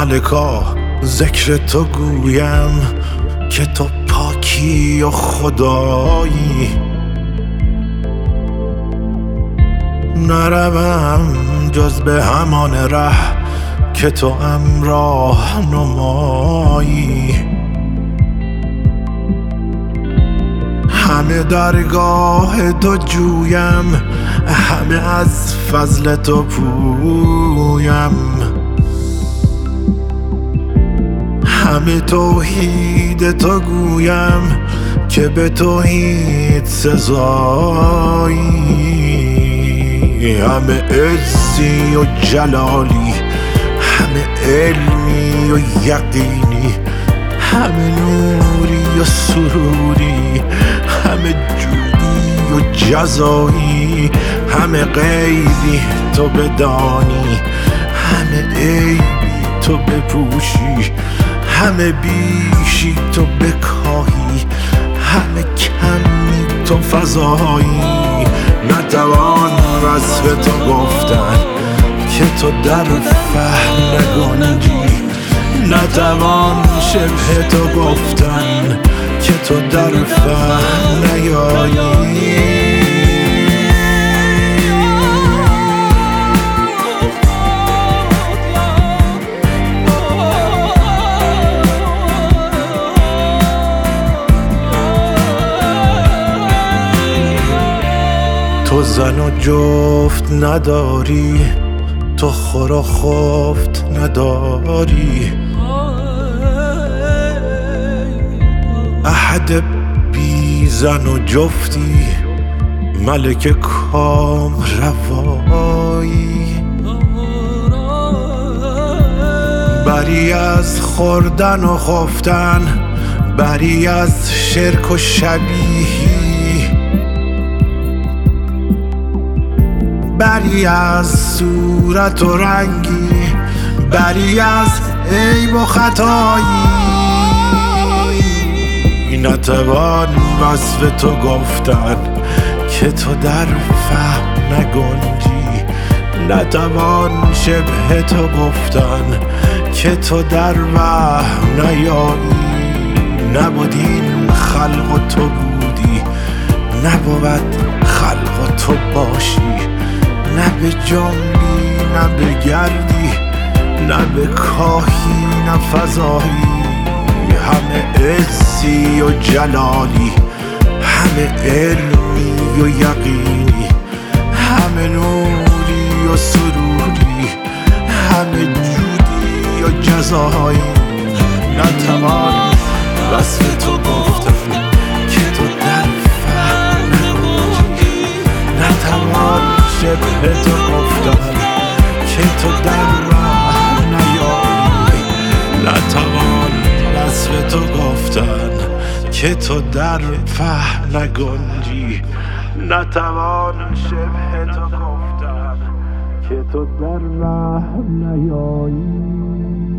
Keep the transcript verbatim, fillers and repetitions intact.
ملکا ذکر تو گویم که تو پاکی و خدایی. نروم جز به همان ره که تو همراه نمایی. همه درگاه تو جویم، همه از فضل تو پویم. همه توحید تو گویم که به توحید سزایی. همه عزی و جلالی، همه علمی و یقینی، همه نوری و سروری، همه جودی و جزایی. همه غیبی تو بدانی، همه عیبی تو بپوشی، همه بیشی تو بکاهی، همه کمی تو فضایی. نتوان وصف تو گفتن که تو در فهم نگنجی، نتوان شبه تو گفتن که تو در فهم نیایی. تو زن و جفت نداری، تو خور و خفت نداری. احد بی زن و جفتی، ملک کام روایی. بری از خوردن و خفتن، بری از شرک و شبیهی، بری از صورت و رنگی، بری از عیب و خطایی. نتوان وصف تو گفتن که تو در فهم نگنجی، نتوان شبه تو گفتن که تو در وهم نیایی. نبود این خلق و تو بودی، نبود خلق و تو باشی. نه به جنبی نه به گردی، نه به کاهی نه فضایی. همه عزی و جلالی، همه علمی و یقینی، همه نوری و سروری، همه جودی و جزایی. نتوان وصف تو گفتن که تو در فهم نگنجی، نتوان شبه تو گفتن که تو در راه نیایی. نتوان وصف تو گفتن که تو در فهم نگنجی، نتوان شبه تو گفتن که تو در وهم نیایی.